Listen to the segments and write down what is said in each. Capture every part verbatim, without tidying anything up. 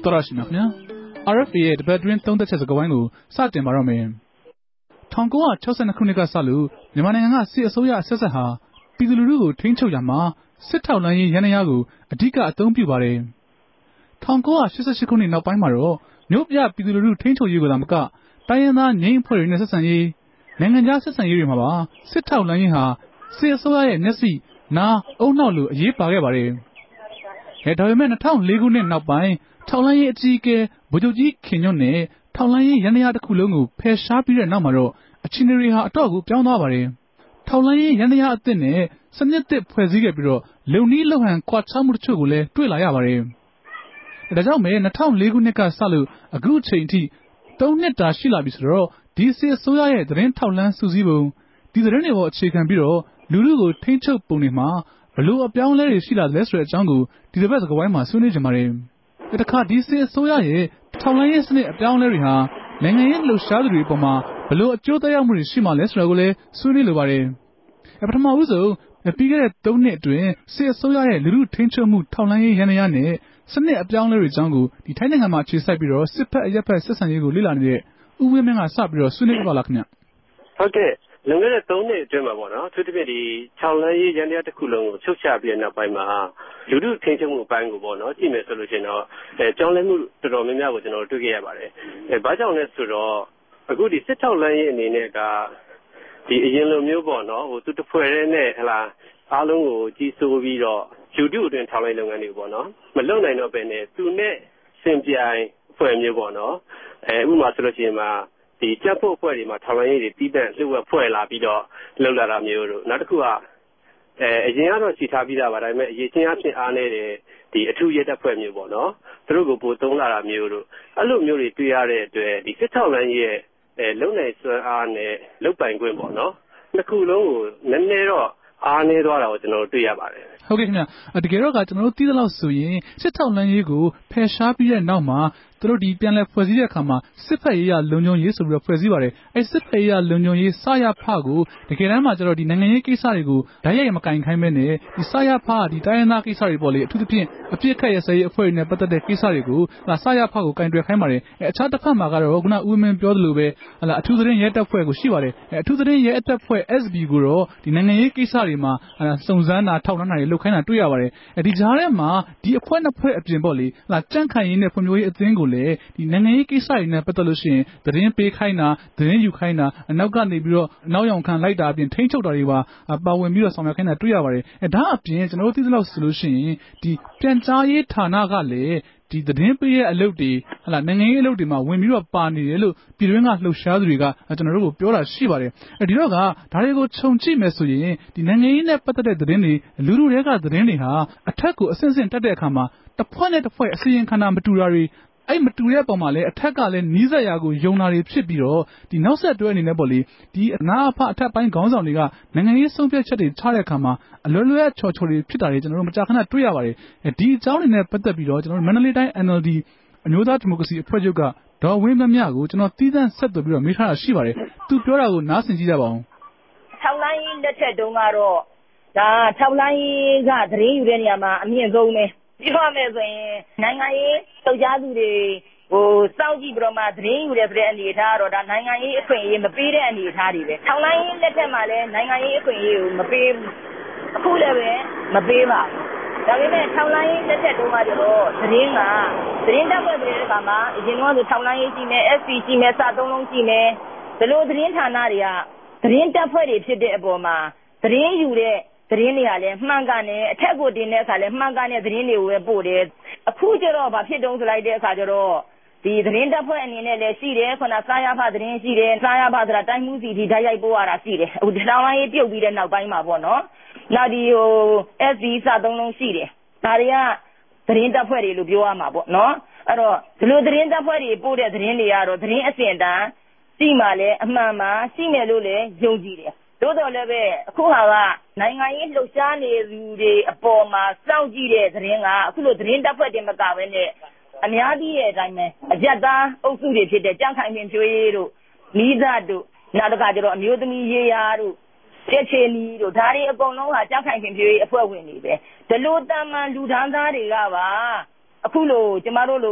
တော်ရရှိမြာ R F A ရဲ့တပတ်တွင်းသုံးသက်ချက်စကားဝိုင်းကိုစတင်ပါတော့မယ်။၁၉၆၂ခုနှစ်ကစလို့မြန်မာနိုင်ငံကစစ်အစိုးရအဆက်ဆက်ဟာပြည်သူလူထုကိုထိန်းချုပ်ရမှာစစ်ထောက်လှမ်းရေးရန်ရာကိုအဓိကအသုံးပြုပါတယ်။၁၉၈၈ခုနှစ်နောက်ပိုင်းမှာတော့မြို့ပြပြည်သူလူထုထိန်းချုပ်ရေးကိုသာမကတိုင်းရင်းသားငြိမ်းအဖွဲ့တွေနဲ့ဆက်ဆံရေးနိုင်ငံခြားဆက်ဆံရေးတွေမှာပါစစ်ထောက်လှမ်းရေးဟာစစ်အစိုးရရဲ့မျက်စိနားအုံနောက်လိုအရေးပါခဲ့ပါတယ်။အဲဒါပေမဲ့၂၀၀၄ခုနှစ်နောက်ပိုင်းထောက်လှမ်းရေးအကြီးအကဲဗိုလ်ချုပ်ကြီးခင်ညွန့်နဲ့ထောက်လှမ်းရေးရန်ရာတစ်ခုလုံးကိုဖယ်ရှားပြီးတဲ့နောက်မှာတော့အခြေအနေတွေဟာအတော့်ကိုပြောင်းသွားပါတယ်။ထောက်လှမ်းရေးရန်ရာအသစ်နဲ့စနစ်သစ်ဖွဲ့စည်းခဲ့ပြီးတော့လုံနည်းလုံဟန်ကွာခြားမှုတချို့ကိုလည်းတွေ့လာရပါတယ်။ဒါကြောင့်ပဲ၂၀၀၄ခုနှစ်ကစလို့အခုအချိန်အထိသုံးနှစ်တာရှိလာပြီဆိုတော့ဒီစစ်အစိုးရရဲ့သတင်းထောက်လှမ်းစုစည်းပုံဒီသတင်းတွေပေါ်အခြေခံပြီးတော့လူထုကိုထိန်းချုပ်ပုံတွေမှာဘလို့အပြောင်းလဲတွေရှိလာသလဲဆိုတဲ့အကြောင်းကိုဒီတစ်ပတ်စကားဝိုင်းမှာဆွေးနွေးကြပါတယ်။တခါဒီစစ်အစိုးရရဲ့ထောက်လှမ်းရေးစနစ်အပြောင်းလဲတွေဟာနိုင်ငံရေးလှုပ်ရှားသူတွေအပေါ်မှာဘလို့အကျိုးသက်ရောက်မှုတွေရှိမှလဲဆိုတာကိုလည်းဆွေးနွေးလိုပါတယ်။ပထမဦးဆုံးပြီးခဲ့တဲ့သုံးနှစ်အတွင်းစစ်အစိုးရရဲ့လူထုထိန်းချုပ်မှုထောက်လှမ်းရေးရန်ရာနဲ့စနစ်အပြောင်းလဲတွေအကြောင်းကိုဒီထိုင်းနိုင်ငံမှာအခြေစိုက်ပြီးတော့စစ်ဖက်အရက်ဖက်ဆက်ဆံရေးကိုလေ့လာနေတဲ့ဦးဝင်းမင်းကစပြီးတော့ဆွေးနွေးပြပါလားခင်ဗျ။ဟုတ်ကဲ့လွန်ခဲ့တဲ့သုံးနှစ်အတွင်းမှာပေါ့နော်သူတပြည့်ဒီထောက်လှမ်းရေးရန်ရာတစ်ခုလုံးကိုချုပ်ချပြီးတဲ့နောက်ပိုင်းမှာလူထုထိန်းချုပ်မှုအပိုင်းကိုပေါ့နော်ကြည့်မယ်ဆိုလို့ရှိရင်တော့အဲကြောင်းလဲမှုတော်တော်များများကိုကျွန်တော်တို့တွေ့ခဲ့ရပါတယ်။အဲဘာကြောင့်လဲဆိုတော့အခုဒီစစ်ထောက်လှမ်းရေးအနေနဲ့ကဒီအရင်လိုမျိုးပေါ့နော်ဟိုသူတစ်ဖွဲ့တည်းနဲ့ဟလာအားလုံးကိုကြီးစိုးပြီးတော့လူထုအတွင်းထောက်လှမ်းရေးလုပ်ငန်းတွေပေါ့နော်မလုပ်နိုင်တော့ပဲနဲ့သူနဲ့ရှင်ပြိုင်ဖွဲ့မျိုးပေါ့နော်အဲဥပမာဆိုလို့ရှိရင်မှာဒီတပ်ဖို့အဖွဲ့တွေမှာထောက်လှမ်းရေးတွေပြီးတဲ့လှုပ်ဝက်ဖွဲ့လာပြီးတော့လှုပ်လာတာမျိုးတို့နောက်တစ်ခုကအဲအရင်ကတော့ရှိထားပြီးသားပါဒါပေမဲ့အရေးချင်းအဖြစ်အားနေတယ်ဒီအထူးရဲတပ်ဖွဲ့မျိုးပေါ့နော်သူတို့ကိုပို့သုံးလာတာမျိုးတို့အဲ့လိုမျိုးတွေတွေ့ရတဲ့အတွက်ဒီစစ်ထောက်လှမ်းရေးရဲ့အဲလုံနိုင်စွမ်းအားနဲ့လုတ်ပိုင်ခွင့်ပေါ့နော်နှစ်ခုလုံးကိုနည်းနည်းတော့အားနေသွားတာကိုကျွန်တော်တို့တွေ့ရပါတယ်ဟုတ်ကဲ့ခင်ဗျတကယ်တော့ကကျွန်တော်တို့သိသလောက်ဆိုရင်စစ်ထောက်လှမ်းရေးကိုဖယ်ရှားပြီးတဲ့နောက်မှာသူတို့ဒီပြန်လည်ဖွဲ့စည်းတဲ့အခါမှာစစ်ဖက်ရေးရလုံခြုံရေးဆိုပြီးတော့ဖွဲ့စည်းပါတယ်အဲစစ်ဖက်ရေးရလုံခြုံရေးစရဖကိုတကယ်တမ်းမှာကျတော့ဒီနိုင်ငံရေးကိစ္စတွေကိုဓာတ်ရိုက်မကင်ခိုင်းမဲနဲ့ဒီစရဖကဒီတိုင်းရင်းသားကိစ္စတွေပေါ့လေအထူးသဖြင့်အပြစ်ခတ်ရစရေးအဖွဲ့တွေနဲ့ပတ်သက်တဲ့ကိစ္စတွေကိုစရဖကိုကင်တွယ်ခိုင်းပါတယ်အဲအခြားတစ်ဖက်မှာကတော့ခုနဦးမင်းပြောသလိုပဲဟလာအထူးသတင်းရဲတပ်ဖွဲ့ကိုရှိပါတယ်အဲအထူးသတင်းရဲတပ်ဖွဲ့ S B ကိုတော့ဒီနိုင်ငံရေးကိစ္စတွေမှာစုံစမ်းတာထောက်လှမ်းတာတွေလုပ်ခိုင်းတာတွေ့ရပါတယ်အဲဒီကြားထဲမှာဒီအဖွဲ့နှစ်ဖွဲ့အပြင်ပေါ့လေဟလာကြန့်ခိုင်ရေးနဲ့ဖွံ့ဖြိုးရေးအသင်းကိုလည်းဒီနိုင်ငံရေးကိစ္စတွေနဲ့ပတ်သက်လို့ရှိရင်သတင်းပေးခိုင်းတာသတင်းယူခိုင်းတာအနောက်ကနေပြီးတော့နောက်ယောင်ခံလိုက်တာအပြင်ထိန်းချုပ်တာတွေပါပါဝင်ပြီးတော့ဆောင်ရွက်ခိုင်းတာတွေ့ရပါတယ်အဲဒါအပြင်ကျွန်တော်တို့သိသလောက်ဆိုလို့ရှိရင်ဒီပြန်ကြားရေးဌာနကလည်းဒီသတင်းပေးရဲ့အလုပ်တွေဟလာနိုင်ငံရေးအလုပ်တွေမှာဝင်ပြီးတော့ပါနေတယ်လို့ပြည်တွင်းကလှုပ်ရှားသူတွေကကျွန်တော်တို့ကိုပြောတာရှိပါတယ်အဲဒီတော့ကဒါတွေကိုခြုံကြည့်မယ်ဆိုရင်ဒီနိုင်ငံရေးနဲ့ပတ်သက်တဲ့သတင်းတွေလူလူတွေကသတင်းတွေဟာအထက်ကိုအဆင့်ဆင့်တက်တဲ့အခါမှာတစ်ဖွဲ့နဲ့တစ်ဖွဲ့အစီရင်ခံတာမတူတာတွေအဲ့မတူတဲ့ပုံမှာလည်းအထက်ကလည်းနီးစပ်ရာကိုယုံနာတွေဖြစ်ပြီးတော့ဒီနောက်ဆက်တွဲအနေနဲ့ပေါ့လေဒီအနာအဖအထက်ပိုင်းခေါင်းဆောင်တွေကနိုင်ငံရေးဆုံးဖြတ်ချက်တွေချတဲ့အခါမှာအလွယ်လွယ်ချော်ချော်တွေဖြစ်တာတွေကျွန်တော်တို့မကြာခဏတွေ့ရပါတယ်ဒီအကြောင်းတွေနဲ့ပတ်သက်ပြီးတော့ကျွန်တော်တို့မန္တလေးတိုင်း N L D အမျိုးသားဒီမိုကရေစီအဖွဲ့ချုပ်ကဒေါ်ဝင်းမမြကိုကျွန်တော်တီးသန့်ဆက်သွယ်ပြီးတော့မေးထားတာရှိပါတယ်သူပြောတာကိုနားဆင်ကြည့်ကြပါဦးထောက်လိုင်းလက်ထက်တုန်းကတော့ဒါထောက်လိုင်းကသတင်းယူတဲ့နေရာမှာအမြင့်ဆုံးပဲပြောရမယ်ဆိုရင်နိုင်ငံရေးလှုပ်ရှားသူတွေဟိုစောင့်ကြည့်ပြီးတော့မှသတင်းယူတဲ့ဆိုတဲ့အနေအထားကတော့ဒါနိုင်ငံရေးအခွင့်အရေးမပေးတဲ့အနေအထားတွေပဲထောက်လိုင်းလက်ထက်မှာလည်းနိုင်ငံရေးအခွင့်အရေးကိုမပေးဘူးအခုလည်းပဲမပေးပါဘူးဒါပေမဲ့ထောက်လိုင်းလက်ထက်တုန်းကကျတော့သတင်းကသတင်းတက်ဖွဲ့တဲ့အခါမှာအရင်တော့ဆိုထောက်လိုင်းကြီးမယ် S P ကြီးမယ်စသုံးလုံးကြီးမယ်ဒီလိုသတင်းဌာနတွေကသတင်းတက်ဖွဲ့တွေဖြစ်တဲ့အပေါ်မှာသတင်းယူတဲ့သတင်းတွေကလည်းမှန်ကန်တယ်အထက်ကိုတင်တဲ့အခါလည်းမှန်ကန်တဲ့သတင်းတွေကိုပဲပို့တယ်အခုကျတော့ဗာဖြစ်တုံးဆိုလိုက်တဲ့အခါကျတော့ဒီသတင်းတပ်ဖွဲ့အနေနဲ့လည်းရှိတယ်ခုနစားရဖသတင်းရှိတယ်စားရဖဆိုတာတိုင်းမှုစီဒီဓာတ်ရိုက်ပို့ရတာရှိတယ်အခုဒီတောင်ပိုင်းပြုတ်ပြီးတဲ့နောက်ပိုင်းမှာပေါ့နော်နောက်ဒီဟို S D စသုံးလုံးရှိတယ်ဒါတွေကသတင်းတပ်ဖွဲ့တွေလို့ပြောရမှာပေါ့နော်အဲ့တော့ဒီလိုသတင်းတပ်ဖွဲ့တွေပို့တဲ့သတင်းတွေကတော့သတင်းအစင်တန်းရှိမှလည်းအမှန်မှရှိမယ်လို့လည်းယုံကြည်တယ်တို့တော်လည်းပဲအခုဟာကနိုင်ငံရေးလှုပ်ရှားနေသူတွေအပေါ်မှာစောင့်ကြည့်တဲ့သတင်းကအခုလိုသတင်းတပ်ဖွဲ့တင်မကပဲနဲ့အများကြီးရဲ့အတိုင်းပဲအကြက်သားအုပ်စုတွေဖြစ်တဲ့ကြန့်ခိုင်ပင်ဖြိုးရေးတို့မိသားတို့နောက်တစ်ခါကျတော့အမျိုးသမီးရေးရာတို့ကျက်ချေနီတို့ဒါတွေအကုန်လုံးဟာကြန့်ခိုင်ပင်ဖြိုးရေးအဖွဲ့ဝင်တွေပဲဒီလိုတာမန်လူဒန်းသားတွေကပါအခုလိုကျမတို့လို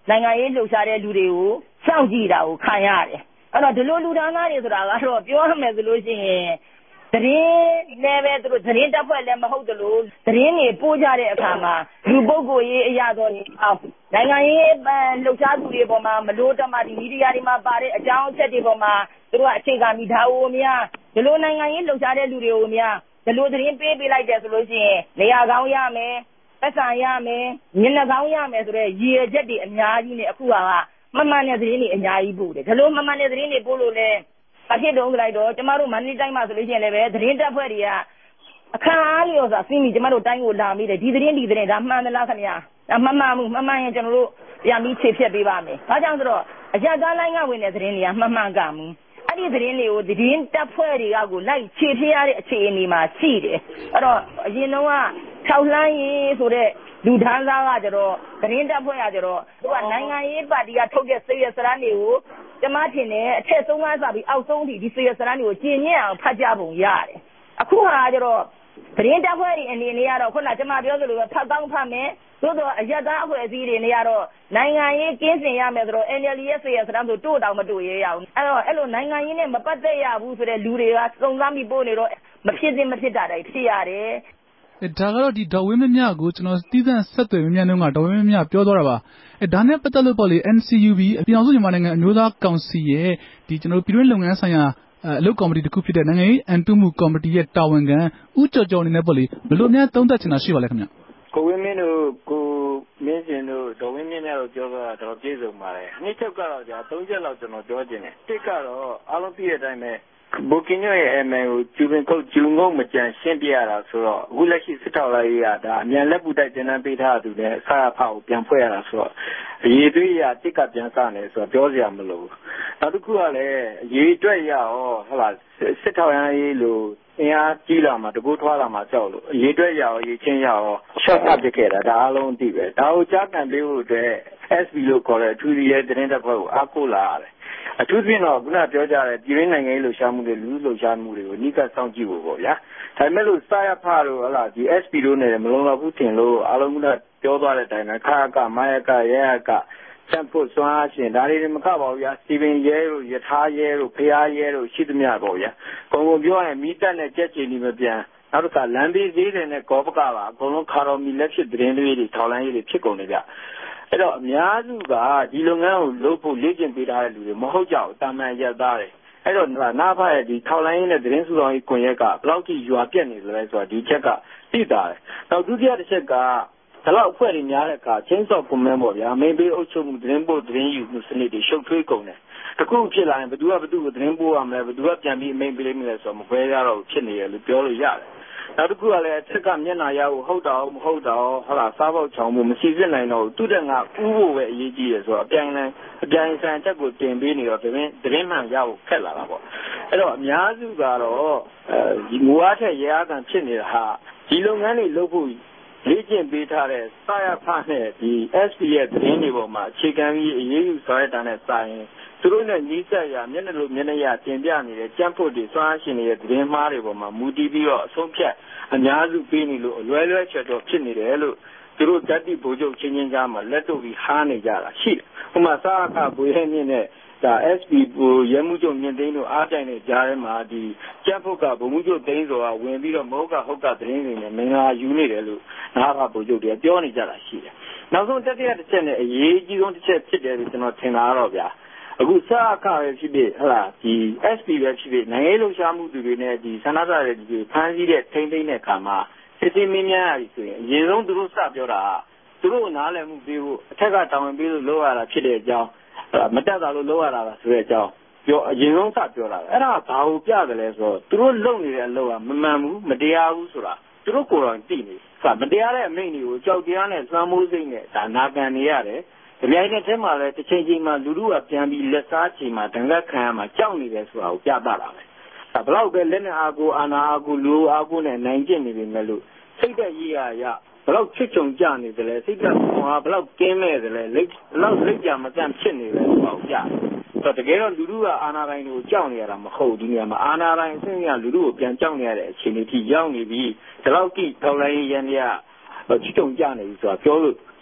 နိုင်ငံရေးလှုပ်ရှားတဲ့လူတွေကိုစောင့်ကြည့်တာကိုခံရတယ်အဲ့တော့ဒီလိုလူသားသားတွေဆိုတာကတော့ပြောရမယ်ဆိုလို့ရှိရင်သတင်းလည်းပဲသူတို့သတင်းတပ်ဖွဲ့လည်းမဟုတ်သလိုသတင်းတွေပို့ကြတဲ့အခါမှာလူပုဂ္ဂိုလ်ရေးအရာတော်နိုင်ငံရေးလှုပ်ရှားသူတွေပေါ်မှာမလို့တမဒီမီဒီယာတွေမှာပါတဲ့အကြောင်းအချက်တွေပေါ်မှာသူတို့ကအခြေခံမိသားစုများဒီလိုနိုင်ငံရေးလှုပ်ရှားတဲ့လူတွေကိုများဒီလိုသတင်းပေးပေးလိုက်တယ်ဆိုလို့ရှိရင်နေရာကောင်းရမယ်ပတ်စံရမယ်မျက်နှာကောင်းရမယ်ဆိုတဲ့ရည်ရွယ်ချက်တွေအများကြီးနဲ့အခုကမမှန်တဲ့သတင်းတွေအများကြီးပို့တယ်ဒီလိုမမှန်တဲ့သတင်းတွေပို့လို့လဲအဖြစ်တုံးကြလိုက်တော့ကျမတို့မန္တလေးတိုင်းမှာဆိုလို့ရှိရင်လည်းပဲသတင်းတပ်ဖွဲ့တွေကအခါအားလျော်စွာစီးမိကျမတို့တိုင်းကိုလာမိတယ်ဒီသတင်းဒီသတင်းဒါမှန်သလားခင်ဗျာဒါမှန်မှန်မှုမှန်မှန်ရင်ကျွန်တော်တို့ပြန်ပြီးခြေဖြတ်ပေးပါမယ်ဘာကြောင့်ဆိုတော့အကြကားလိုင်းကဝင်တဲ့သတင်းတွေကမှန်မှန်ကမှုအဲ့ဒီသတင်းတွေကိုသတင်းတပ်ဖွဲ့တွေကကိုလိုက်ခြေဖြတ်ရတဲ့အခြေအနေမှာရှိတယ်အဲ့တော့အရင်တော့ကထောက်လှမ်းရေးဆိုတဲ့လူထမ်းသားကကြတော့သတင်းတပ်ဖွဲ့ကကြတော့သူကနိုင်ငံရေးပါတီကထုတ်တဲ့စေရစရမ်းတွေကိုကျမထင်တယ်အထက်ဆုံးကစားပြီးအောက်ဆုံးထိဒီစေရစရမ်းတွေကိုကျင့်ညက်အောင်ဖတ်ကြပုံရတယ်အခုဟာကြတော့သတင်းတပ်ဖွဲ့တွေအနေနဲ့ကတော့ခုနကျမပြောသလိုပဲဖတ်ကောင်းဖတ်မယ်သို့တော့အရက်သားအဖွဲ့အစည်းတွေနေရတော့နိုင်ငံရေးကင်းစင်ရမယ်ဆိုတော့ N L D ရဲ့စေရစရမ်းဆိုတို့တောင်မတို့ရဲရအောင်အဲ့တော့အဲ့လိုနိုင်ငံရေးနဲ့မပတ်သက်ရဘူးဆိုတဲ့လူတွေကစုံစမ်းပြီးပို့နေတော့မဖြစ်သင့်မဖြစ်တာတွေဖြစ်ရတယ်ဒါကတော့ဒီဒေါ်ဝင်းမြမြကိုကျွန်တော်တီးသန့်ဆက်သွယ်မြမြနှုန်းကဒေါ်ဝင်းမြမြပြောသွားတာပါအဲဒါနဲ့ပတ်သက်လို့ပေါ့လေ N C U B ပြည်အောင်စုမြန်မာနိုင်ငံအမျိုးသားကောင်စီရဲ့ဒီကျွန်တော်ပြည်တွင်းလုပ်ငန်းဆိုင်ရာအလုပ်ကော်မတီတစ်ခုဖြစ်တဲ့နိုင်ငံရေးအန်တုမှုကော်မတီရဲ့တာဝန်ခံဦးကျော်ကျော်အနေနဲ့ပေါ့လေဘယ်လိုများသုံးသပ်ချင်တာရှိပါလဲခင်ဗျကိုဝင်းမင်းတို့ကိုမင်းစင်တို့ဒေါ်ဝင်းမြမြတို့ပြောတာတော့ပြည့်စုံပါတယ်နှစ်ချက်ကတော့ကြာသုံးချက်လောက်ကျွန်တော်ပြောချင်တယ်တစ်ကတော့အားလုံးသိတဲ့အတိုင်းပဲဘိုကင်းညိုရဲ့အမေကိုကျူပင်ကုတ်ကျူငုံမကြံရှင်းပြရတာဆိုတော့အခုလက်ရှိစစ်ထောက်လိုက်ရတာအမြန်လက်ပူတိုက်တင်တန်းပေးထားသူနဲ့ဆရာဖောက်ပြန်ဖွဲ့ရတာဆိုတော့အရေးသွေးရတစ်ကပြန်စနေဆိုတော့ပြောစရာမလိုဘူးနောက်တစ်ခုကလည်းရေးအတွက်ရရောဟုတ်လားစစ်ထောက်ရန်ရေးလို့အင်အားကြီးလာမှာတကူထွားလာမှာကြောက်လို့အရေးအတွက်ရရောရေးချင်းရရောရှော့တ်ပစ်ခဲ့တာဒါအားလုံးသိပဲဒါကိုကြားကန်ပေးဖို့အတွက် S B လို့ခေါ်တဲ့အထူးရဲ့တင်းတပ်ဖွဲ့ကိုအားကိုးလာရတယ်အထူးဖြင့်တော့ခုနပြောကြတဲ့ပြည်ရင်းနိုင်ငံရေးလှုပ်ရှားမှုတွေလူလှုပ်ရှားမှုတွေကိုနိကစောင့်ကြည့်ဖို့ပေါ့ဗျာဒါပေမဲ့လို့စာရဖတို့ဟလာဒီ S P တို့နဲ့မလုံလောက်ဘူးထင်လို့အားလုံးကပြောသွားတဲ့အတိုင်းပဲခါကမာယကရဲကစံဖို့စွမ်းရှင်ဒါတွေမကပါဘူးဗျာစီပင်ရဲတို့ယထာရဲတို့ဖျားရဲတို့ရှိသမျှပေါ့ဗျာပုံပုံပြောရင်မိတက်နဲ့ကြက်ချင်ဒီမပြန်နောက်တစ်ခါလမ်းဘေးသေးတယ်နဲ့ကောပကပါအကုန်လုံးခါတော်မီလက်ဖြစ်သတင်းလေးတွေထောက်လန်းရေးတွေဖြစ်ကုန်နေကြအဲ့တော့အများစုကဒီလုပ်ငန်းကိုလုပ်ဖို့လေ့ကျင့်ပေးထားတဲ့လူတွေမဟုတ်ကြဘူးတာမန်ရက်သားတွေအဲ့တော့နာဖရဲ့ဒီထောက်လိုင်းရင်းနဲ့သတင်းစုဆောင်ရေးကွန်ရက်ကဘယ်လောက်ထိရွာပြက်နေလဲဆိုတော့ဒီချက်ကသိတာတယ်နောက်ဒုတိယတစ်ချက်ကဒါတော့အဖွဲ့တွေများတဲ့အခါချင်းစော့ကွန်မန့်ပေါ့ဗျာမိဘေးအုပ်ချုပ်မှုသတင်းပို့သတင်းယူမှုစနစ်တွေရှုပ်ထွေးကုန်တယ်တခုဖြစ်လာရင်ဘယ်သူကဘယ်သူကိုသတင်းပို့ရမလဲဘယ်သူကပြန်ပြီးအမိန့်ပေးမလဲဆိုတော့မခွဲရတော့ဖြစ်နေတယ်လို့ပြောလို့ရတယ်နောက်တစ်ခုကလည်းအထက်ကမျက်နှာရဖို့ဟုတ်တော့မဟုတ်တော့ဟုတ်လားစားပေါက်ချောင်းမှုမရှိစစ်နိုင်တော့သူတက်ကဥဖို့ပဲအရေးကြီးရဆိုတော့အပြိုင်လန်အပြိုင်ဆိုင်ချက်ကိုတင်ပေးနေတော့သတင်းသတင်းမှန်ရဖို့ခက်လာတာပေါ့အဲ့တော့အများစုကတော့အဲဒီငွားထက်ရဲအားခံဖြစ်နေတာဟာဒီလုပ်ငန်းတွေလုပ်ဖို့လေ့ကျင့်ပေးထားတဲ့စာရဖနဲ့ဒီ S P ရဲ့သတင်းတွေပေါ်မှာအခြေခံပြီးအရေးယူဆောင်ရွက်တာနဲ့စာရင်သူတို့နဲ့ညီးဆက်ရမျက်နှာလိုမျက်နှာရတင်ပြနေတဲ့ကြမ်းဖို့တွေစွမ်းရှင်နေတဲ့သတင်းမှားတွေပေါ်မှာမူတည်ပြီးတော့အဆုံးဖြတ်အများစုပေးနေလို့အလွဲလွဲချက်တော့ဖြစ်နေတယ်လို့သူတို့တတိဗိုလ်ချုပ်ချင်းချင်းကြားမှာလက်တို့ပြီးဟားနေကြတာရှိတယ်။ဥပမာစာအခဘွေရဲ့မြင့်နဲ့ဒါ S P ကိုရဲမှုချုပ်မြင့်သိန်းတို့အားတိုင်တဲ့ကြားထဲမှာဒီကြက်ဖို့ကဗိုလ်မှုချုပ်သိန်းဆိုတာဝင်ပြီးတော့မဟုတ်ကဟုတ်ကသတင်းတွေနဲ့မင်္ဂလာယူနေတယ်လို့နားဖဗိုလ်ချုပ်တွေပြောနေကြတာရှိတယ်။နောက်ဆုံးတတိယတစ်ချက်နဲ့အရေးကြီးဆုံးတစ်ချက်ဖြစ်တယ်လို့ကျွန်တော်ထင်တာတော့ဗျာအခုစာအခပဲဖြစ်ဖြစ်ဟလာဒီ S P ပဲဖြစ်ဖြစ်နိုင်ငံရေးလှုပ်ရှားမှုသူတွေနဲ့ဒီဆန္ဒပြတဲ့ဒီဖမ်းဆီးတဲ့ထိန်းသိမ်းတဲ့အခါမှာစစ်စစ်မင်းများရပြီဆိုရင်အရင်ဆုံးသူတို့စပြောတာသူတို့နားလည်မှုပေးဖို့အထက်ကတာဝန်ပေးလို့လုပ်ရတာဖြစ်တဲ့အကြောင်းမတက်တာလို့လုပ်ရတာပါဆိုတဲ့အကြောင်းပြောအရင်ဆုံးစပြောတာအဲ့ဒါဘာကိုပြတယ်လဲဆိုတော့သူတို့လုပ်နေတဲ့အလုပ်ကမမှန်ဘူးမတရားဘူးဆိုတာသူတို့ကိုယ်တော်သိနေစမတရားတဲ့အမိန့်တွေကိုကြောက်တရားနဲ့စွမ်းမိုးစိတ်နဲ့ဒါနာခံနေရတယ်ဒီမြိုင်နဲ့ထဲမှာလည်းတစ်ချိန်ချိန်မှာလူလူကပြန်ပြီးလက်စားချိန်မှာဒဏ်ကခံရမှာကြောက်နေတယ်ဆိုတာကိုပြသတာပဲဒါဘလောက်ပဲလက်နဲ့အာကိုအာနာအာကိုလူအာကိုနဲ့နိုင်ကျင့်နေပြီမဲ့လို့စိတ်သက်ရေးရရဘလောက်ချစ်ချုံကြနေတယ်လဲစိတ်သက်ကွာဘလောက်ကင်းမဲ့တယ်လဲလက်ဘလောက်လက်ကြမတန့်ဖြစ်နေလဲဆိုတာကိုပြဆိုတော့တကယ်တော့လူလူကအာနာတိုင်းကိုကြောက်နေရတာမဟုတ်ဒီနေရာမှာအာနာတိုင်းအဆင့်ကလူလူကိုပြန်ကြောက်နေရတဲ့အခြေအနေထိရောက်နေပြီဒီလောက်ကြည့်ထောက်လိုက်ရန်ရချစ်ချုံကြနေပြီဆိုတာပြောလို့ရ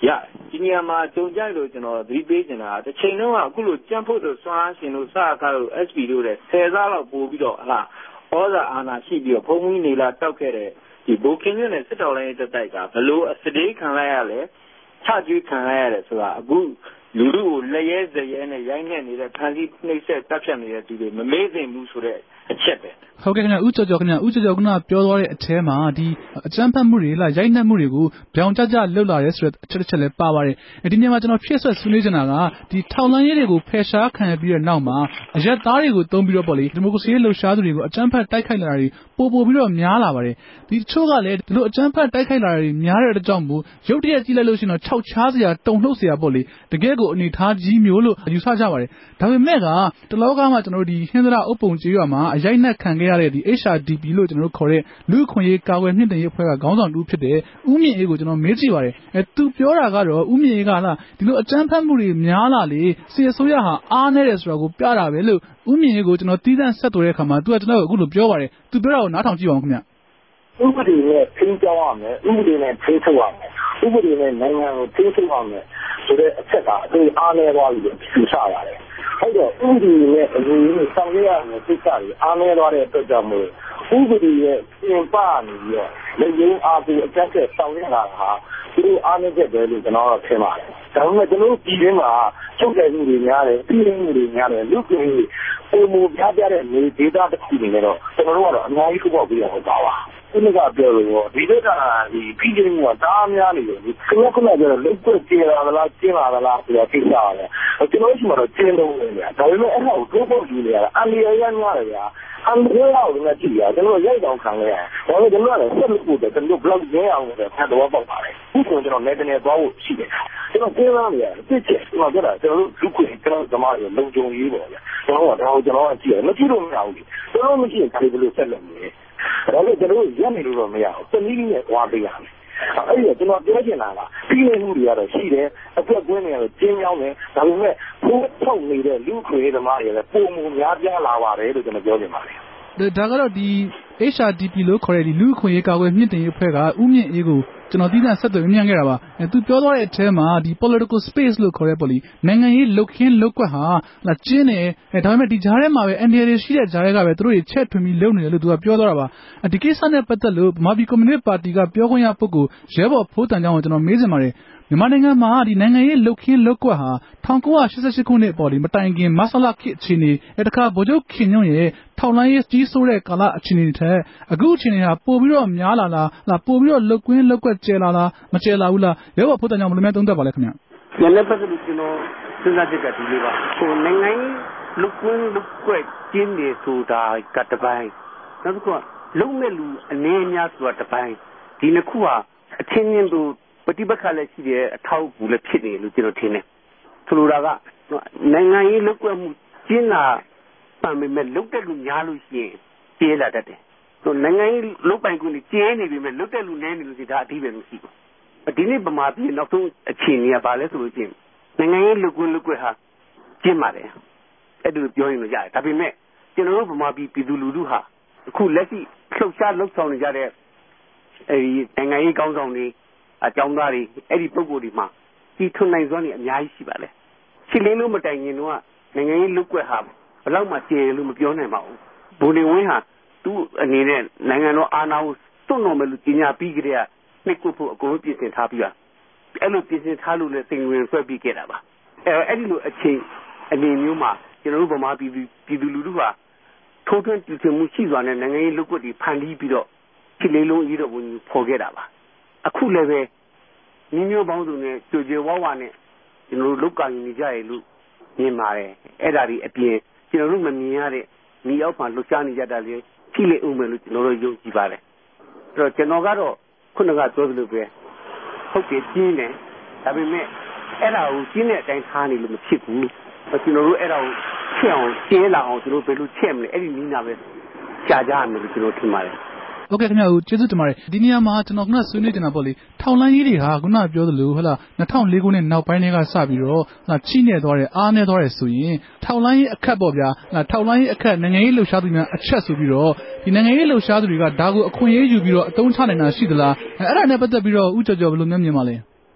ဒီနေရာမှာကြုံကြိုက်လို့ကျွန်တော်သတိပေးနေတာတစ်ချိန်လုံးကအခုလိုကြံ့ဖို့လို့စွမ်းရှင်လို့စကားလို့ S P တို့တဲ့ဆယ်စားလောက်ပို့ပြီးတော့ဟာဩဇာအာဏာရှိပြီးတော့ဖုံးမွေးနေလာတောက်ခဲ့တဲ့ဒီဘိုကင်းမြို့နယ်စစ်တော်လိုင်းတက်တိုက်ကဘလို့အစတေးခံလိုက်ရလဲချကျွေးခံလိုက်ရတယ်ဆိုတာအခုလူလူကိုလက်ရဲစရဲနဲ့ရိုင်းနှက်နေတဲ့ဖန်စီနှိမ့်ဆက်တပ်ဖြတ်နေတဲ့သူတွေမမေ့သိဘူးဆိုတဲ့အချက်ပဲဟုတ်ကဲ့ခင်ဗျဦးကျော်ကျော်ခင်ဗျဦးကျော်ကျော်ကပြောသွားတဲ့အထဲမှာဒီအကြမ်းဖက်မှုတွေလားရိုက်နှက်မှုတွေကိုပြောင်ကြကြလှုပ်လာရဲဆိုတဲ့အချက်တစ်ချက်လည်းပါပါတယ်ဒီနေရာမှာကျွန်တော်ဖြည့်ဆွတ်ဆွေးနွေးချင်တာကဒီထောက်လန်းရေးတွေကိုဖယ်ရှားခံရပြီးတဲ့နောက်မှာအရက်သားတွေကိုတုံးပြီးတော့ပေါ့လေဒီမိုကရေစီရေးလှုပ်ရှားသူတွေကိုအကြမ်းဖက်တိုက်ခိုက်လာတာတွေပိုပိုပြီးတော့များလာပါတယ်ဒီချို့ကလည်းဒီလိုအကြမ်းဖက်တိုက်ခိုက်လာတာတွေများတဲ့အတွက်ကြောင့်မို့ရုတ်တရက်ကြည့်လိုက်လို့ရှိရင်တော့ခြောက်ခြားစရာတုံလှုပ်စရာပေါ့လေတကယ်ကိုအနေထားကြီးမျိုးလို့ယူဆကြပါတယ်ဒါပေမဲ့ကတလောကမှကျွန်တော်တို့ဒီဟင်းသရအုပ်ပုံကျေးရွာမှာအရိုက်နှက်ခံခဲ့ရတဲ့ဒီ H R D P လို့ကျွန်တော်တို့ခေါ်တဲ့လူ့ခွင့်ရေးကာကွယ်မြင့်တင်ရေးအဖွဲ့ကခေါင်းဆောင်တူဖြစ်တဲ့ဦးမြင့်အေးကိုကျွန်တော်မေးကြည့်ပါတယ်အဲသူပြောတာကတော့ဦးမြင့်အေးကလားဒီလိုအကြမ်းဖက်မှုတွေများလာလေစီအစိုးရဟာအားနည်းတယ်ဆိုတာကိုပြတာပဲလို့ဦးမြင့်အေးကိုကျွန်တော်တီးသန့်ဆက်သွယ်တဲ့အခါမှာသူကကျွန်တော်ကိုအခုလိုပြောပါတယ်သူပြောတာကိုနားထောင်ကြည့်ပါဦးခင်ဗျဥပဒေနဲ့ထိန်းကျောင်းရမယ်ဥပဒေနဲ့ထိန်းချုပ်ရမယ်ဥပဒေနဲ့နိုင်ငံကိုထိန်းချုပ်ရမယ်ဆိုတဲ့အချက်ကအတူအားနည်းသွားပြီလို့ယူဆပါတယ်အဲ့တော့ဥပဒေနဲ့အရင်ကဆောင်ရွက်ရမယ်စိတ်ကတွေအားနည်းသွားတဲ့အတွက်ကြောင့်မို့ဥပဒေရဲ့ပြင်ပနေပြီးတော့လက်ရင်းအားကိုအကျက်ကျဆောင်ရွက်လာတာဟာသူတို့အားနည်းချက်ပဲလို့ကျွန်တော်ထင်ပါတယ်ဒါပေမဲ့ကျွန်တော်ပြည်တွင်းမှာချုပ်တယ်မှုတွေများတယ်ပြည်ရင်းမှုတွေများတယ်လူ့ခွင့်ရေးပုံမူပြပြတဲ့နေဒေတာတစ်ခုနေတော့ကျွန်တော်တို့ကတော့အများကြီးထုတ်ဖော်ပြီးတော့ပါပါဒီကပြောလို့ဒီဒေတာဒီပြည်ရင်းမှုကတားများနေတယ်ခဏခဏကျတော့လက်ကွက်ကျေလာလားကျင်းလာလားဆိုတော့ကိစ္စရတယ်ကျွန်တော်ရှိမှတော့ကျင်းလုံးနေတယ်ဒါပေမဲ့အဲ့ဒါကိုထုတ်ဖော်ယူနေရတာအလျော်ရမ်းရတယ်ဗျာအန်ဒီရောက်နေကြည့်ရကျွန်တော်ရိုက်တောင်ခံရရတယ်ဒါပေမဲ့ကျွန်တော်လည်းဆက်လို့ပို့တယ်ကျွန်တော် blog ရင်းအောင်လည်းဖတ်တော့ပေါက်ပါတယ်အခုဆိုကျွန်တော်လည်းတနေ့သွားဖို့ရှိတယ်ကျွန်တော်ကျင်းလာနေရတယ်တစ်ချက်ကျွန်တော်ပြောတာကျွန်တော်တို့လူခွင့်ကျွန်တော်ဓမ္မတွေလုံခြုံရေးပေါ့ဗျာကျွန်တော်ကဒါကိုကျွန်တော်ကြည့်ရမကြည့်လို့မရဘူးကျွန်တော်မကြည့်ရင်ဒါတွေဘယ်လိုဆက်လုပ်မလဲဒါလည်းကျွန်တော်ရက်နေလို့တော့မရဘူးတနည်းနည်းနဲ့သွားပေးရမယ်အဲ့ဒီကျွန်တော်ပြောချင်တာကပြည်မှုတွေကတော့ရှိတယ်အသက်ကွင်းတွေကတော့ကျင်းကြောင်းတယ်ဒါပေမဲ့ဘိုးထုတ်နေတဲ့လူခွေသမားတွေလည်းပုံမူများပြားလာပါတယ်လို့ကျွန်တော်ပြောချင်ပါတယ်ဒါကတော့ဒီ H R D P လို့ခေါ်တဲ့ဒီလူ့ခွင့်ရေးကာကွယ်မြင့်တင်ရေးအဖွဲ့ကဦးမြင့်အေးကိုကျွန်တော်တီးသန့်ဆက်သွယ်မြင်ခဲ့တာပါအဲသူပြောသွားတဲ့အထဲမှာဒီ political space လို့ခေါ်တဲ့ပေါ့လေနိုင်ငံရေးလုတ်ခင်းလုတ်ကွက်ဟာလာကျင်းနေအဲဒါပေမဲ့ဒီကြားထဲမှာပဲ N D A ရှိတဲ့ကြားထဲကပဲသူတို့တွေချက်ထွင်ပြီးလုပ်နေတယ်လို့သူကပြောသွားတာပါဒီကိစ္စနဲ့ပတ်သက်လို့ဗမာပြည်ကွန်မြူနစ်ပါတီကပြောခွင့်ရပုဂ္ဂိုလ်ရဲဘော်ဖိုးတန်ကြောင့်ကျွန်တော်မေးစင်ပါတယ်မြန်မာနိုင်ငံမှာဒီနိုင်ငံရေးလုတ်ခင်းလုတ်ကွက်ဟာ၁၉၈၈ခုနှစ်ပေါ်ဒီမတိုင်ခင်မဆလခေတ်အခြေအနေအဲတခါဗိုလ်ချုပ်ခင်ညွန့်ရဲ့ထောက်လိုင်းရေးကြီးစိုးတဲ့ကာလအခြေအနေတွေထက်အခုအခြေအနေဟာပိုပြီးတော့များလာလားလားပိုပြီးတော့လုတ်ကွင်းလုတ်ကွက်ကျဲလာလားမကျဲလာဘူးလားရဲဘော်ဖိုးတန်ကြောင့်ဘယ်လိုများသုံးသပ်ပါလဲခင်ဗျ။ဒီနေ့ပတ်သက်လို့ကျွန်တော်စဉ်းစားချက်ကဒီလိုပါဟိုနိုင်ငံရေးလုတ်ကွင်းလုတ်ကွက်ကျင်းနေဆိုတာကတပိုင်းနောက်တစ်ခုကလုံမဲ့လူအနေအများဆိုတာတပိုင်းဒီနှစ်ခုဟာအချင်းချင်းတို့ပฏิပတ်ခလည်းရှိတယ်အထောက်အကူလည်းဖြစ်နေလို့ကျွန်တော်ထင်တယ်ဆိုလိုတာကနိုင်ငံရေးလုတ်ကွက်မှုကျင်းလာပံပေမဲ့လုတ်တဲ့လူများလို့ရှိရင်ကျဲလာတတ်တယ်ဆိုနိုင်ငံရေးလုတ်ပိုင်ခွင့်ကျဲနေပြီမဲ့လုတ်တဲ့လူနည်းနေလို့ဒီဒါအဓိပ္ပာယ်မရှိဘူးဒီနေ့ဗမာပြည်နောက်ဆုံးအခြေအနေကဘာလဲဆိုလို့ရှိရင်နိုင်ငံရေးလုတ်ကွက်လုတ်ကွက်ဟာကျင်းပါတယ်အဲ့ဒါပြောရင်လည်းရတယ်ဒါပေမဲ့ကျွန်တော်တို့ဗမာပြည်ပြည်သူလူထုဟာအခုလက်ရှိလှုပ်ရှားလှုပ်ဆောင်နေကြတဲ့အဲဒီနိုင်ငံရေးကောင်းဆောင်တွေအကြောင်းသားတွေအဲ့ဒီပုံကိုယ်ဒီမှာဒီထွန်းနိုင်စွမ်းနေအများကြီးရှိပါလေရှင်းလင်းလို့မတိုင်ခင်တော့နိုင်ငံရေးလုတ်ကွက်ဟာဘယ်တော့မှကျယ်လို့မပြောနိုင်ပါဘူးဘုံနေဝင်းဟာသူ့အနေနဲ့နိုင်ငံတော်အာဏာကိုစွန့်တော်မယ်လို့ကြီးညာပြီးကြတဲ့နှိပ်ကွပ်ဖို့အကုန်လုံးပြင်ဆင်ထားပြီးပါအဲ့လိုပြင်ဆင်ထားလို့လည်းတင်ဝင်ဆွဲပြီးခဲ့တာပါအဲအဲ့ဒီလိုအချိန်အနေမျိုးမှာကျွန်တော်တို့ဗမာပြည်ပြည်သူလူထုဟာထိုးထွင်းတည်ထွင်မှုရှိစွာနဲ့နိုင်ငံရေးလုတ်ကွက်တွေဖန်တီးပြီးတော့ရှင်းလင်းလုံးကြီးတော့ဝင်ဖော်ခဲ့တာပါအခုလည်းပဲမျိုးမျိုးပေါင်းစုံနဲ့ကြွကြွဝဝနဲ့ကျွန်တော်တို့လုတ်ကန်နေကြရလို့မြင်ပါတယ်အဲ့ဒါဒီအပြင်ကျွန်တော်တို့မမြင်ရတဲ့မြေအောက်မှာလှုပ်ရှားနေကြတာလေကြည့်လေဦးမယ်လို့ကျွန်တော်တို့ယုံကြည်ပါတယ်အဲ့တော့ကျွန်တော်ကတော့ခုနကပြောသလိုပဲဟုတ်တယ်ကျင်းတယ်ဒါပေမဲ့အဲ့ဒါကိုကျင်းတဲ့အတိုင်းထားနေလို့မဖြစ်ဘူးကျွန်တော်တို့အဲ့ဒါကိုချက်အောင်ကျင်းလာအောင်ကျွန်တော်ဘယ်လိုချက်မလဲအဲ့ဒီနည်းနာပဲကြာကြရမယ်လို့ကျွန်တော်ထင်ပါတယ်ဟုတ်ကဲ့ခင်ဗျာကျေးဇူးတင်ပါတယ်ဒီနေရာမှာကျွန်တော်ခုနဆွေးနွေးတင်တာပေါ့လေထောက်လန်းရေးတွေဟာခုနပြောသလိုဟုတ်လား၂၀၀၄ခုနှစ်နောက်ပိုင်းတွေကစပြီးတော့ချိနေသွားတယ်အားနေသွားတယ်ဆိုရင်ထောက်လန်းရေးအခက်ပေါ့ဗျာထောက်လန်းရေးအခက်နိုင်ငံရေးလှုပ်ရှားသူများအချက်ဆိုပြီးတော့ဒီနိုင်ငံရေးလှုပ်ရှားသူတွေကဒါကိုအခွင့်အရေးယူပြီးတော့အသုံးချနိုင်တာရှိသလားအဲ့ဒါနဲ့ပတ်သက်ပြီးတော့ဦးကျော်ကျော်ဘယ်လိုမြင်ပါလဲ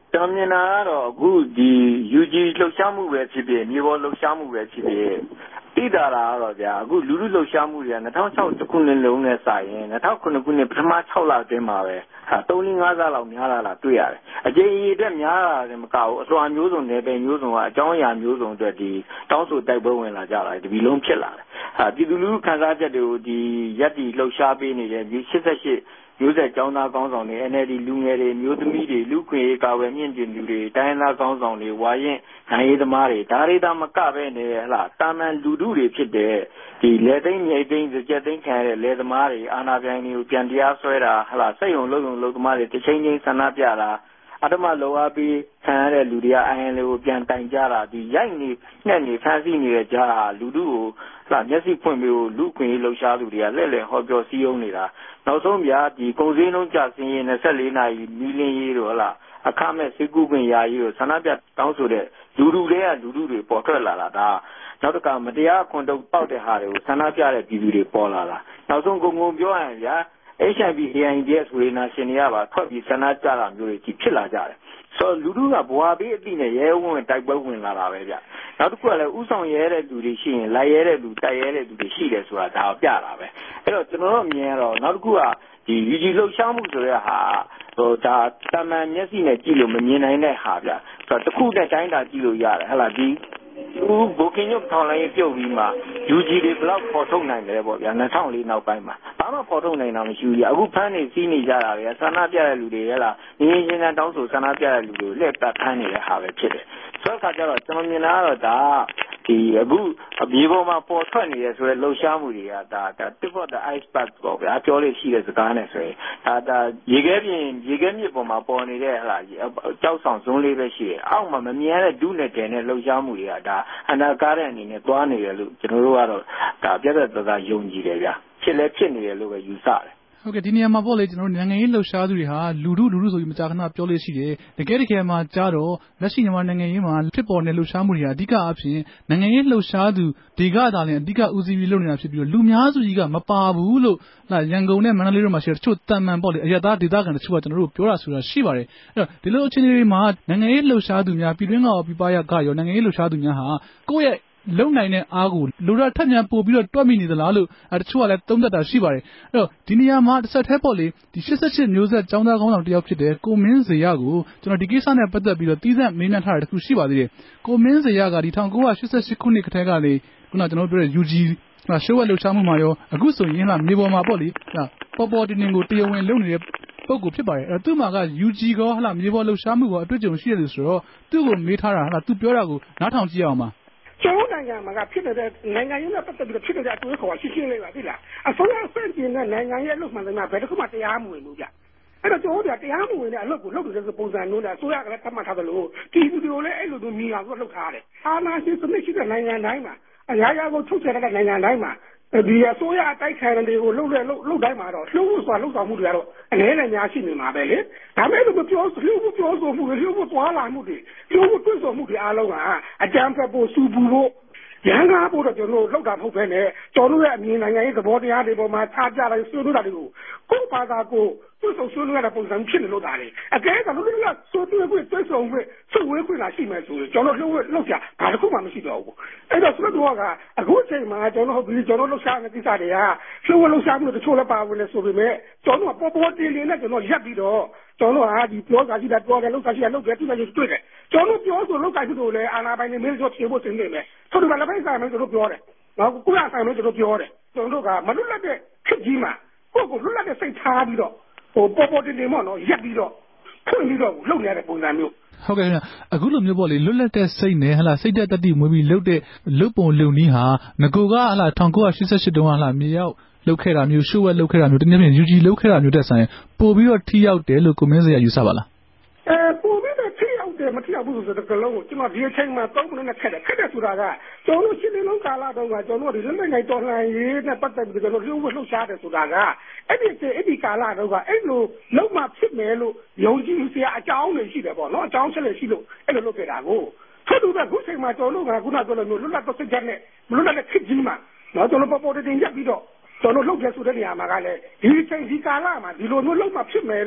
ကျွန်တော်မြင်တာကတော့အခုဒီ U G လှုပ်ရှားမှုပဲဖြစ်ဖြစ်မြေပေါ်လှုပ်ရှားမှုပဲဖြစ်ဖြစ်တိတာတာတော့ဗျာအခုလူလူလှုပ်ရှားမှုတွေက၂၀၀၆ခုနှစ်လုံးနဲ့စာရင်၂၀၀၇ခုနှစ်ပထမ၆လအတွင်းမှာပဲဟာ၃-၅ဆလောက်များလာတာတွေ့ရတယ်အကြိမ်အအတွက်များလာတယ်မကဘူးအစွာမျိုးစုံနယ်ပယ်မျိုးစုံကအကြောင်းအရာမျိုးစုံအတွက်ဒီတောင်းဆိုတိုက်ပွဲဝင်လာကြတာဒီလုံးဖြစ်လာတယ်ဟာပြည်သူလူထုခံစားချက်တွေကိုဒီရက်တီလှုပ်ရှားပေးနေတဲ့ဒီ၈၈မျိုးဆက်ကျောင်းသားကောင်းဆောင်တွေ N L D လူငယ်တွေမျိုးသမီးတွေလူခွေကာဝယ်မြင့်တင်သူတွေတိုင်းသားကောင်းဆောင်တွေဝါရင်နိုင်ရေးသမားတွေဒါတွေဒါမကပဲနေဟလားတာမန်လူထုတွေဖြစ်တဲ့ဒီလေသိမ်းမြေသိမ်းကြက်သိမ်းခံရတဲ့လေသမားတွေအာနာပြိုင်တွေကိုပြန်တရားဆွဲတာဟလားစိတ်ုံလုံးုံလုံးသမားတွေတစ်ချိန်ချင်းဆန္ဒပြတာအတ္တမလောအပ်ပြီးခံရတဲ့လူတွေက I N L ကိုပြန်တိုင်ကြတာဒီရိုက်နေနဲ့နေဖန်ဆီးနေတဲ့ကြားဟာလူထုကိုလာမျက်စိဖွင့်ပြီးလူခွင့်လှုပ်ရှားသူတွေကလက်လက်ဟောပြောစည်းရုံးနေတာနောက်ဆုံးပြဒီကုန်စည်နှုန်းကျဆင်းရင်၂၄နာရီမီလင်းရေးတို့ဟလားအခမဲ့စေကူပင်ယာကြီးကိုဆန္ဒပြတောင်းဆိုတဲ့လူလူတွေကလူလူတွေပေါ်ထွက်လာတာဒါနောက်တစ်ခါမတရားခွန်တုပ်ပေါက်တဲ့ဟာတွေကိုဆန္ဒပြတဲ့ပြည်သူတွေပေါ်လာတာနောက်ဆုံးကုန်ကုန်ပြောရရင်ဗျာ H I V A I D S ဝေဒနာရှင်တွေကပါထွက်ပြီးဆန္ဒပြတာမျိုးတွေကြီးဖြစ်လာကြတယ်ဆိုလူလူကဘွာဘေးအတိနဲ့ရဲဝံ့တိုက်ပွဲဝင်လာတာပဲဗျနောက်တစ်ခုကလည်းဥဆောင်ရဲတဲ့လူတွေရှိရင်လိုက်ရဲတဲ့လူတိုက်ရဲတဲ့လူတွေရှိတယ်ဆိုတာဒါပြတာပဲအဲ့တော့ကျွန်တော်တို့မြင်ရတော့နောက်တစ်ခုကဒီ U G လှုပ်ရှားမှုဆိုတဲ့ဟာဟိုဒါတမန်မျက်စိနဲ့ကြည့်လို့မမြင်နိုင်တဲ့ဟာဗျဆိုတော့တစ်ခုနဲ့တိုင်းတာကြည့်လို့ရတယ်ဟဲ့လားဒီဦးဘိုကင်းညုတ်ထောင်လိုက်ပြုတ်ပြီးမှ U G တွေဘလောက်ပေါ်ထုတ်နိုင်တယ်ပေါ့ဗျာ၂၀၀၄နောက်ပိုင်းမှာဘာမှပေါ်ထုတ်နိုင်တာမရှိဘူးအခုဖမ်းနေစီးနေကြတာပဲဆန္ဒပြတဲ့လူတွေဟဲ့လားငင်းချင်းချင်းတောင်းဆိုဆန္ဒပြတဲ့လူတွေလက်ပတ်ဖမ်းနေတဲ့ဟာပဲဖြစ်တယ်ဆိုတော့ခါကျတော့ကျွန်တော်မြင်တာကတော့ဒါဒီအခုမြေပေါ်မှာပေါ်ထွက်နေရဆိုတဲ့လှုပ်ရှားမှုတွေကဒါဒါ tip of the iceberg ပေါ့ဗျာပြောလို့ရှိတဲ့စကားနဲ့ဆိုရင်ဒါဒါရေခဲပြင်ရေခဲမြစ်ပေါ်မှာပေါ်နေတဲ့ဟလားကြောက်ဆောင်ဇုံးလေးပဲရှိတယ်အောက်မှာမမြင်ရတဲ့ဒုနဲ့တဲနဲ့လှုပ်ရှားမှုတွေကဒါအနာကားတဲ့အနေနဲ့တွားနေတယ်လို့ကျွန်တော်တို့ကတော့ဒါပြတ်သက်သက်သာယုံကြည်တယ်ဗျာဖြစ်လဲဖြစ်နေတယ်လို့ပဲယူဆတယ်ဟုတ်ကဲ့ဒီနေရာမှာပေါ့လေကျွန်တော်တို့နိုင်ငံရေးလှုပ်ရှားသူတွေဟာလူထုလူထုဆိုပြီးမကြာခဏပြောလို့ရှိတယ်တကယ်တကယ်မှာကြားတော့လက်ရှိမြန်မာနိုင်ငံရေးမှာဖြစ်ပေါ်နေတဲ့လှုပ်ရှားမှုတွေဟာအဓိကအဖြစ်နိုင်ငံရေးလှုပ်ရှားသူတွေကသာလျှင်အဓိကဦးစီးပြီးလုပ်နေတာဖြစ်ပြီးတော့လူများစုကြီးကမပါဘူးလို့လာရန်ကုန်နဲ့မန္တလေးတို့မှာရှိတဲ့တချို့တန်မှန်ပေါ့လေအရသာဒေသခံတချို့ကကျွန်တော်တို့ပြောတာဆိုတာရှိပါတယ်အဲ့တော့ဒီလိုအခြေအနေတွေမှာနိုင်ငံရေးလှုပ်ရှားသူများပြည်တွင်းကရောပြည်ပကရောနိုင်ငံရေးလှုပ်ရှားသူများဟာကိုယ့်ရဲ့လုံနိုင်တဲ့အားကိုလူရထက်မြန်ပို့ပြီးတော့တွက်မိနေသလားလို့တချို့ကလည်းသုံးသပ်တာရှိပါတယ်အဲ့တော့ဒီနေရာမှာတစ်ဆက်တည်းပေါ့လေဒီ၈၈မျိုးဆက်ចောင်းသားကောင်းဆောင်တယောက်ဖြစ်တဲ့ကိုမင်းဇေယျကိုကျွန်တော်ဒီကိစ္စနဲ့ပတ်သက်ပြီးတော့တီးစပ်မေးမြန်းထားတာတခုရှိပါသေးတယ်ကိုမင်းဇေယျကဒီ၁၉၈၈ခုနှစ်ကတည်းကလေခုနကျွန်တော်တို့ပြောတဲ့ U G ရှုပ်ဝက်လှုပ်ရှားမှုမှာရောအခုဆိုရင်လာမြေပေါ်မှာပေါ့လေပေါ်ပေါ်တင်တင်ကိုတရားဝင်လုပ်နေတဲ့ပုဂ္ဂိုလ်ဖြစ်ပါတယ်အဲ့တော့သူ့မှာက U G ကောဟလာမြေပေါ်လှုပ်ရှားမှုကောအတွေ့အကြုံရှိတယ်လို့ဆိုတော့သူ့ကိုမေးထားတာဟလာသူပြောတာကိုနားထောင်ကြည့်အောင်ပါကျောင်းနိုင်ငံမှာကဖြစ်နေတဲ့နိုင်ငံရေးနဲ့ပတ်သက်ပြီးတော့ဖြစ်နေတဲ့အတွေ့အခေါ်ရှိရှင်းလေးပါသိလားအစိုးရစံကျင်တဲ့နိုင်ငံရဲ့အလုပ်မှန်တယ်မှာဘယ်တစ်ခုမှတရားမဝင်ဘူးဗျအဲ့တော့ကျွန်တော်တို့တရားမဝင်တဲ့အလုပ်ကိုလုပ်နေတဲ့ပုံစံမျိုးနဲ့အစိုးရကလည်းသတ်မှတ်ထားတယ်လို့ဒီလူတွေကိုလည်းအဲ့လိုမျိုးမြင်အောင်လုပ်ထားတယ်အာဏာရှင်စနစ်ရှိတဲ့နိုင်ငံတိုင်းမှာအရာရာကိုထုတ်ချတဲ့နိုင်ငံတိုင်းမှာဒီအစိုးရတိုက်ခိုင်တဲ့တွေကိုလှုပ်တဲ့လှုပ်တိုင်းမှာတော့လှုပ်လို့ဆိုတာလှုပ်ဆောင်မှုတွေကတော့အနည်းနဲ့များရှိနေမှာပဲလေဒါမဲ့လို့ပြောလှုပ်ဖို့ပြောဆိုမှုတွေလှုပ်ဖို့တွာလာမှုတွေလှုပ်ဖို့တွန့်ဆော်မှုတွေအားလုံးကအကြမ်းဖက်ဖို့စူပူလို့ရန်ကားဖို့တော့ကျွန်တော်တို့လောက်တာမဟုတ်ပဲနဲ့ကျွန်တော်တို့ရဲ့အမြင်နိုင်ငံရေးသဘောတရားတွေပေါ်မှာခြားကြတယ်ဆွေးနွေးတာတွေကိုကိုယ့်ဘာသာကိုသူ့ဆောင်ဆွေးနွေးရတဲ့ပုံစံဖြစ်နေလို့တာလေအကဲကလို့လည်းဆိုတွေ့ခွင့်တွေ့ဆုံခွင့်စုဝေးခွင့်လာရှိမယ်ဆိုရင်ကျွန်တော်တို့လောက်ကြဘာတစ်ခုမှမရှိတော့ဘူးအဲ့တော့ဆိုတော့ကအခုချိန်မှာကျွန်တော်တို့ဒီကျွန်တော်တို့ရှာတဲ့ကိစ္စတွေကလှုပ်လှုပ်ရှားမှုတချို့လည်းပါဝင်နေဆိုပေမဲ့ကျွန်တော်ပေါ်ပေါ်တင်တင်နဲ့ကျွန်တော်ရက်ပြီးတော့ကျွန်တော်ဟာဒီပြောစာရှိတာပြောတယ်လှုပ်ရှားရှိတာလှုပ်တယ်သူလည်းတွေ့တယ်ကျွန်တော်ပြောဆိုလှုပ်ရှားမှုတို့လည်းအာနာပိုင်နေမေးဆိုဖြေဖို့တင်နေမယ်ဆိုတော့လည်းပဲဆိုင်မယ်ကျွန်တော်ပြောတယ်နော်ကိုရဆိုင်မယ်ကျွန်တော်ပြောတယ်ကျွန်တော်ကမလွတ်လပ်တဲ့ခက်ကြီးမှာကိုကိုလွတ်လပ်တဲ့စိတ်ထားပြီးတော့ဟိုပေါ်ပေါ်တင်တင်မော့နော်ရက်ပြီးတော့ဖွင့်ပြီးတော့လှုပ်နေတဲ့ပုံစံမျိုးဟုတ်ကဲ့အခုလိုမျိုးပေါ့လေလွတ်လပ်တဲ့စိတ်နဲ့ဟလာစိတ်တက်တတိမွေးပြီးလှုပ်တဲ့လှုပ်ပုံလှုပ်နည်းဟာငကိုကဟလာ၁၉၈၈တုန်းကဟလာမြေရောက်လှုပ်ခဲ့တာမျိုးရှုပ်ဝက်လှုပ်ခဲ့တာမျိုးတနည်းအားဖြင့် U G လှုပ်ခဲ့တာမျိုးတက်ဆိုင်ပို့ပြီးတော့ထိရောက်တယ်လို့ကိုမင်းစရာယူဆပါလားအဲပို့ပြီးတော့ထိရောက်တယ်မထိရောက်ဘူးဆိုတဲ့ကလုံးကိုကျွန်တော်ဒီအချိန်မှာသုံးမိနစ်နဲ့ခက်တယ်ခက်တယ်ဆိုတာကကျွန်တော်ရှင်းနေလုံးကာလတုန်းကကျွန်တော်ဒီလက်နိုင်ငံတော်လှန်ရေးနဲ့ပတ်သက်ပြီးကျွန်တော်လှုပ်ဝက်လှုပ်ရှားတယ်ဆိုတာကအဲ့ဒီအဲ့ဒီကာလတုန်းကအဲ့လိုလုံးမဖြစ်မယ်လို့ယုံကြည်စရာအကြောင်းတွေရှိတယ်ပေါ့နော်အကြောင်းချက်တွေရှိလို့အဲ့လိုလုပ်ခဲ့တာကိုထို့တူပဲခုချိန်မှာကျွန်တော်ကခုနကပြောလို့လွတ်လပ်တဲ့စိတ်ဓာတ်နဲ့မလွတ်လပ်တဲ့ခက်ကြီးမှာနော်ကျွန်တော်ပေါ်ပေါ်တင်ရက်ပြီးတော့ကျွန်တော်လှုပ်ခဲ့ဆိုတဲ့နေရာမှာကလည်းဒီချိန်ဒီကာလမှာဒီလိုမျိုးလှုပ်မှဖြစ်မယ်လို့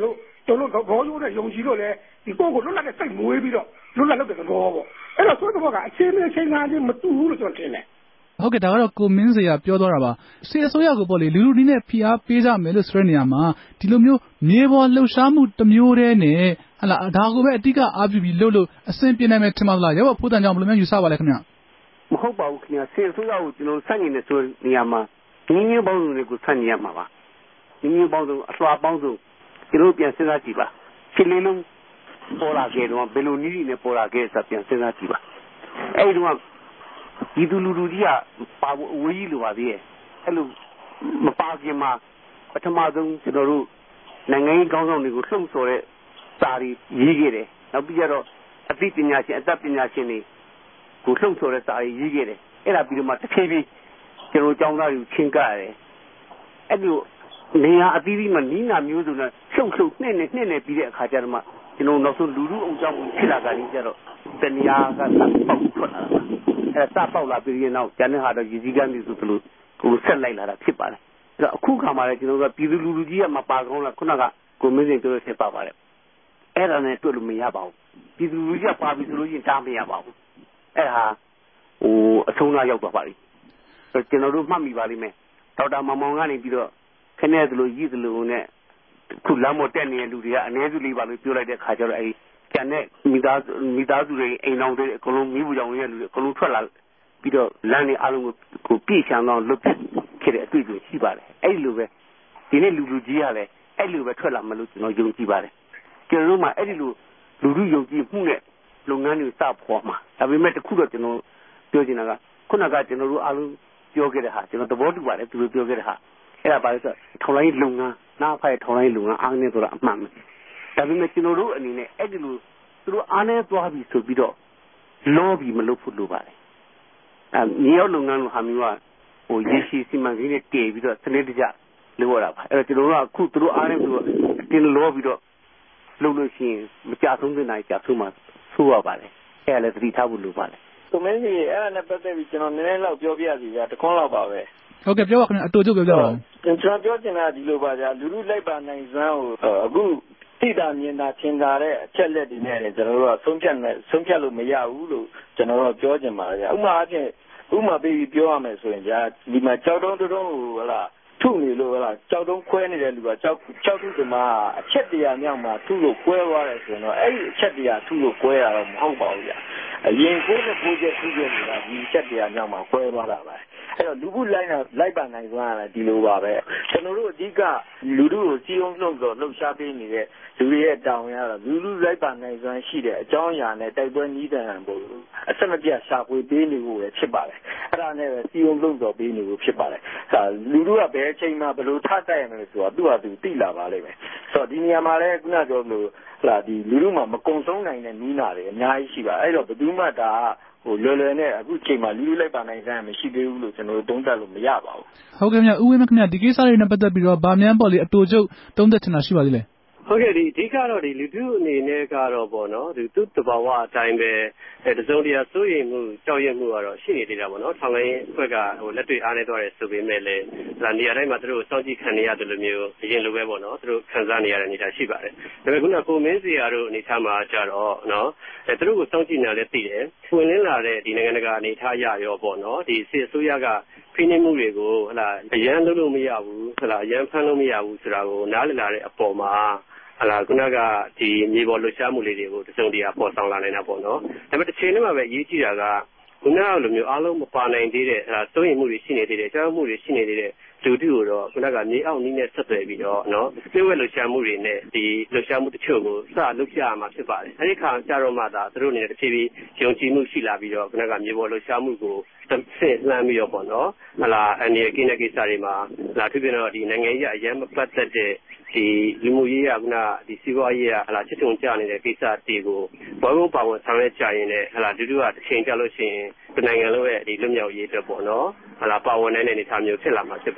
တော်လို့ဘောရိုးနဲ့ယုံကြည်လို့လေဒီကိုကိုလွတ်လပ်တဲ့စိတ်မွေးပြီးတော့လွတ်လပ်လို့တဲ့သဘောပေါ့အဲ့တော့ဆိုတော့ကအချင်းချင်းချင်းသားချင်းမတူဘူးလို့ကျွန်တော်ထင်တယ်ဟုတ်ကဲ့ဒါကတော့ကိုမင်းစေရပြောသွားတာပါစစ်အစိုးရကိုပေါ့လေလူလူနည်းနဲ့ဖိအားပေးကြမယ်လို့ဆိုတဲ့နေရာမှာဒီလိုမျိုးမြေပေါ်လှုပ်ရှားမှုတစ်မျိုးတည်းနဲ့ဟလာဒါကိုပဲအတိကအားပြုပြီးလို့လို့အစဉ်ပြနေမယ်ထင်ပါလားရောဖို့တန်ကြောင့်ဘယ်လိုမျိုးယူဆပါလဲခင်ဗျမဟုတ်ပါဘူးခင်ဗျစစ်အစိုးရကိုကျွန်တော်စန့်ကျင်နေဆိုနေရာမှာငင်းငင်းပေါင်းစုံတွေကိုစန့်ကျင်ရမှာပါငင်းငင်းပေါင်းစုံအလွှာပေါင်းစုံကျွန်တော်ပြန်စဉ်းစားကြည့်ပါဖြစ်လေးလုံးပေါ်လာခဲ့တော့ဘယ်လိုနည်းနည်းနဲ့ပေါ်လာခဲ့ဆိုပြန်စဉ်းစားကြည့်ပါအဲ့ဒီတော့ဒီလူလူကြီးကပါဖို့အဝေးကြီးလိုပါသေးရဲ့အဲ့လိုမပါခင်မှာပထမဆုံးကျွန်တော်တို့နိုင်ငံရေးကောင်းဆောင်တွေကိုလှုံ့ဆော်တဲ့စာရီရေးခဲ့တယ်နောက်ပြီးတော့အသိပညာရှင်အတတ်ပညာရှင်တွေကိုလှုံ့ဆော်တဲ့စာရီရေးခဲ့တယ်အဲ့ဒါပြီးတော့မှတစ်ဖြည်းဖြည်းကျွန်တော်ကျောင်းသားတွေကိုချင်းကရတယ်အဲ့လိုနေရာအသီးသီးမှာနီးနာမျိုးစုံနဲ့လှုပ်လှုပ်နှဲ့နှဲ့နှဲ့နှဲ့ပြီးတဲ့အခါကျတော့မှကျွန်တော်နောက်ဆုံးလူလူအောင်ကြောင်းဖြစ်လာတာကြီးကျတော့တဏှာကစပေါက်ထွက်လာတာအဲစပေါက်လာပြီးရင်တော့ကျန်တဲ့ဟာတော့ရည်စည်းကမ်းတွေဆိုသလိုကိုဆက်လိုက်လာတာဖြစ်ပါတယ်အဲ့တော့အခုခါမှလည်းကျွန်တော်ကပြည်သူလူလူကြီးကမပါကောင်းလားခုနကကိုမင်းစင်ပြောဆက်ပါပါတယ်အဲ့ဒါနဲ့တွေ့လို့မရပါဘူးပြည်သူလူကြီးကပါပြီဆိုလို့ရင်တားမရပါဘူးအဲ့ဟာဟိုအဆုံးသားရောက်သွားပါပြီကျွန်တော်တို့မှတ်မိပါလိမ့်မယ်ဒေါက်တာမောင်မောင်ကနေပြီးတော့ခနဲ့သလိုရည်သလိုနဲ့ခုလမ်းပေါ်တက်နေတဲ့လူတွေကအနည်းစုလေးပါလို့ပြောလိုက်တဲ့ခါကျတော့အဲဒီကျန်တဲ့မိသားမိသားစုတွေအိမ်တော်တွေအကုန်လုံးမိဘူးကြောင်ရဲ့လူတွေအကုန်လုံးထွက်လာပြီးတော့လမ်းတွေအားလုံးကိုပြည့်ချမ်းတော့လွတ်ခဲ့တဲ့အတွေ့အကြုံရှိပါတယ်အဲ့လိုပဲဒီနေ့လူလူကြီးကလည်းအဲ့လိုပဲထွက်လာမလို့ကျွန်တော်ယုံကြည်ပါတယ်ကျွန်တော်တို့မှအဲ့ဒီလိုလူလူယုံကြည်မှုနဲ့လုပ်ငန်းတွေစပေါ်မှာဒါပေမဲ့တခုတော့ကျွန်တော်ပြောချင်တာကခုနကကျွန်တော်တို့အားလုံးပြောခဲ့တဲ့ဟာကျွန်တော်သဘောတူပါတယ်သူတို့ပြောခဲ့တဲ့ဟာအဲ့ဒါပါလို့ဆိုထောင်လိုင်းလုပ်ငန်းနားဖိုင်ထောင်လိုင်းလုပ်ငန်းအားနည်းဆိုတာအမှန်ပဲဒါပေမဲ့ကျွန်တော်တို့အနေနဲ့အဲ့ဒီလိုသူတို့အားနည်းသွားပြီဆိုပြီးတော့လောပြီးမလုပ်ဖို့လိုပါတယ်အဲမြေရောက်လုပ်ငန်းလိုဟာမျိုးကဟိုရေရှည်စီမံကိန်းနဲ့တည်ပြီးတော့စနစ်တကျလုပ်ရတာပါအဲ့တော့ကျွန်တော်တို့ကအခုသူတို့အားနည်းပြီးတော့တင်းလောပြီးတော့လုပ်လို့ရှိရင်မကြဆုံးတဲ့နိုင်ကြဆုံးမှာဆိုးရပါတယ်အဲ့ဒါလည်းသတိထားဖို့လိုပါတယ်ကိုမင်းကြီးအဲ့ဒါနဲ့ပတ်သက်ပြီးကျွန်တော်နည်းနည်းလောက်ပြောပြစီဗျာတခွန်းလောက်ပါပဲဟုတ်ကဲ့ပြောပါခင်ဗျအတူတူပြောပြပါဦးကျွန်တော်ပြောချင်တာဒီလိုပါဗျာလူလူလိုက်ပါနိုင်စွမ်းကိုအခုတိတာမြင်တာထင်သာတဲ့အချက်လက်တွေနဲ့ကျွန်တော်တို့ကဆုံးဖြတ်မယ်ဆုံးဖြတ်လို့မရဘူးလို့ကျွန်တော်တို့ပြောချင်ပါတယ်ဗျာဥပမာအဖြစ်ဥပမာပြီးပြောရမယ်ဆိုရင်ဗျာဒီမှာကြောက်တုံးတုံးဟိုဟလာထုနေလို့ဟလာကြောက်တုံးခွဲနေတဲ့လူကကြောက်ကြောက်ထုဒီမှာအချက်တရာမြောက်မှာထုလို့ကွဲသွားတယ်ဆိုတော့အဲ့ဒီအချက်တရာထုလို့ကွဲရတော့မဟုတ်ပါဘူးဗျာအရင်ကိုယ်နဲ့ကိုယ်ကျထုကြနေတာဒီအချက်တရာမြောက်မှာကွဲသွားတာပဲအဲ့တော့လူမှုလိုက်တာလိုက်ပါနိုင်စွမ်းရတယ်ဒီလိုပါပဲကျွန်တော်တို့အဓိကလူတို့ကိုစီးအောင်လှုပ်တော့လှုပ်ရှားပေးနေတဲ့လူတွေရဲ့တောင်းရတော့လူလူလိုက်ပါနိုင်စွမ်းရှိတဲ့အကြောင်းအရာနဲ့တိုက်ပွဲနီးတဲ့ဟန်ဖို့အဆက်မပြတ်ရှာဖွေပေးနေဖို့ပဲဖြစ်ပါတယ်အဲ့ဒါနဲ့ပဲစီးအောင်လှုပ်တော့ပေးနေဖို့ဖြစ်ပါတယ်ဒါလူတို့ကဘယ်အချိန်မှဘယ်လိုထတိုက်ရမလဲဆိုတာသူ့ဟာသူသိလာပါလိမ့်မယ်ဆိုတော့ဒီနေရာမှာလည်းခုနပြောလို့လာဒီလူတို့မှမကုံဆုံးနိုင်တဲ့နီးနာတွေအများကြီးရှိပါအဲ့တော့ဘယ်သူမှဒါဟိုလွယ်လွယ်နဲ့အခုချိန်မှာလူလူလိုက်ပါနိုင်စမ်းမရှိသေးဘူးလို့ကျွန်တော်သုံးသပ်လို့မရပါဘူးဟုတ်ကဲ့မြတ်ဦးဝင်းမခင်ဗျဒီကိစ္စတွေနဲ့ပတ်သက်ပြီးတော့ဗာမြန်ပေါ့လေအတူချုပ်သုံးသပ်ချင်တာရှိပါသေးလဲဟုတ်ကဲ့ဒီအဓိကတော့ဒီလူထုအနေနဲ့ကတော့ပေါ့နော်ဒီသူ့တဘာဝအတိုင်းပဲအဲတစုံတရာစိုးရိမ်မှုကြောက်ရွံ့မှုကတော့ရှိနေသေးတာပေါ့နော်ထောင်လိုင်းဘက်ကဟိုလက်တွေ့အားနေသွားတယ်ဆိုပေမဲ့လည်းဒါနေရာတိုင်းမှာသူတို့စောင့်ကြည့်ခံနေရတယ်လို့မျိုးအရင်လိုပဲပေါ့နော်သူတို့ခံစားနေရတဲ့အနေအထားရှိပါတယ်ဒါပေမဲ့ခုနကကိုမင်းစီယာတို့အနေထားမှာကြတော့နော်အဲသူတို့ကိုစောင့်ကြည့်နေလည်းသိတယ်ဝင်လင်းလာတဲ့ဒီနိုင်ငံတကာအနေအထားရရောပေါ့နော်ဒီစစ်အစိုးရကဖိနှိပ်မှုတွေကိုဟလာအရန်လုပ်လို့မရဘူးဟလာအရန်ဖမ်းလို့မရဘူးဆိုတာကိုနားလည်လာတဲ့အပေါ်မှာဟလာခုနကဒီမြေပေါ်လှုပ်ရှားမှုလေးတွေကိုတစုံတရာပေါ်ဆောင်လာနေတာပေါ့နော်ဒါပေမဲ့တစ်ချိန်တည်းမှာပဲအရေးကြီးတာကခုနကလိုမျိုးအားလုံးမပါနိုင်သေးတဲ့ဟလာစိုးရိမ်မှုတွေရှိနေသေးတယ်ကြောက်မှုတွေရှိနေသေးတဲ့လူထုကိုတော့ခုနကမြေအောက်နည်းနဲ့ဆက်သွယ်ပြီးတော့နော်ပြည့်ဝလှုပ်ရှားမှုတွေနဲ့ဒီလှုပ်ရှားမှုတချို့ကိုစလှုပ်ရှားရမှာဖြစ်ပါတယ်အဲဒီခါကျတော့မှသာသူတို့အနေနဲ့တစ်ဖြည်းဖြည်းယုံကြည်မှုရှိလာပြီးတော့ခုနကမြေပေါ်လှုပ်ရှားမှုကိုဆက်လှမ်းပြီးတော့ပေါ့နော်ဟလာအနေကိနေကိစ္စတွေမှာလာထူးပြန်တော့ဒီနိုင်ငံရေးအရန်မပတ်သက်တဲ့ဒီလူမှုရေးကကဒီစီးပွားရေးကဟလာချစ်ထုံကြနေတဲ့ကိစ္စတွေကိုဘောလုံးပါဝင်ဆောင်ရွက်ကြရင်လည်းဟလာတူတူကတစ်ချိန်ကြလို့ရှိရင်ဒီနိုင်ငံလုံးရဲ့ဒီလွတ်မြောက်ရေးအတွက်ပေါ့နော်ဟလာပါဝင်နေတဲ့အနေအထားမျိုးဖြစ်လာမှာဖြစ်ပါတယ်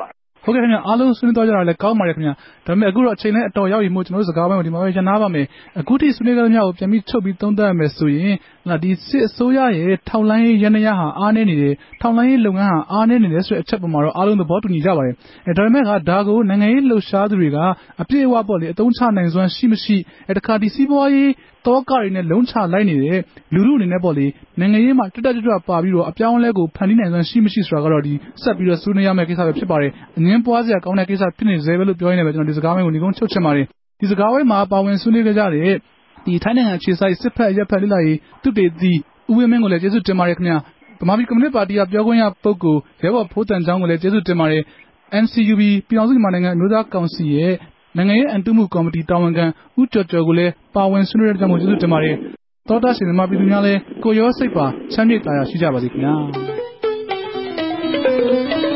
ဟုတ်ကဲ့ခင်ဗျာအားလုံးဆွေးနွေးသွားကြတာလည်းကောင်းပါတယ်ခင်ဗျာဒါပေမဲ့အခုတော့အချိန်နဲ့အတော်ရောက်ပြီမို့ကျွန်တော်တို့စကားပိုင်းကိုဒီမှာပဲရနာပါမယ်အခုထိဆွေးနွေးကြတဲ့များကိုပြန်ပြီးချုပ်ပြီးသုံးသပ်ရမယ်ဆိုရင်ဒီစစ်အစိုးရရဲ့ထောက်လှမ်းရေးရန်ရဟာအားနည်းနေတယ်ထောက်လှမ်းရေးလုပ်ငန်းဟာအားနည်းနေတယ်ဆိုတဲ့အချက်ပေါ်မှာတော့အားလုံးသဘောတူညီကြပါတယ်အဲဒါပေမဲ့ကဒါကိုနိုင်ငံရေးလှုပ်ရှားသူတွေကအပြည့်အဝပေါ့လေအသုံးချနိုင်စွမ်းရှိမရှိအဲတခါဒီစီးပွားရေးတောကတွေနဲ့လုံးချလိုက်နေတဲ့လူလူအနေနဲ့ပေါ့လေနိုင်ငံရေးမှာတက်တက်ကြွကြွပါပြီးတော့အပြောင်းအလဲကိုဖန်တီးနိုင်စွမ်းရှိမရှိဆိုတာကတော့ဒီဆက်ပြီးတော့ဆွေးနွေးရမယ့်ကိစ္စပဲဖြစ်ပါတယ်အငင်းပွားစရာကောင်းတဲ့ကိစ္စဖြစ်နေသေးပဲလို့ပြောရင်းနဲ့ပဲကျွန်တော်ဒီစကားပိုင်းကိုဒီကုန်းချုပ်ချင်ပါတယ်ဒီစကားပိုင်းမှာပါဝင်ဆွေးနွေးကြတဲ့ဒီထိုင်းနိုင်ငံအခြေစိုက်စစ်ဖက်ရက်ဖက်လိလာရေးသူတေသီဦးဝင်းမင်းကိုလည်းကျေးဇူးတင်ပါတယ်ခင်ဗျာဗမာပြည်ကွန်မြူနတီပါတီကပြောခွင့်ရပုဂ္ဂိုလ်ရဲဘော်ဖိုးတန်ချောင်းကိုလည်းကျေးဇူးတင်ပါတယ် အမ် စီ ယူ ဘီ ပြည်ထောင်စုမြန်မာနိုင်ငံအမျိုးသားကောင်စီရဲ့နိုင်ငံရေးအန်တုမှုကော်မတီတာဝန်ခံဦးကျော်ကျော်ကိုလည်းပါဝင်ဆွေးနွေးတဲ့ကြောင့်ကျေးဇူးတင်ပါတယ်သောတာရှင်မြန်မာပြည်သူများလည်းကိုရောစိတ်ပါချမ်းမြေ့သာယာရှိကြပါစေခင်ဗျာ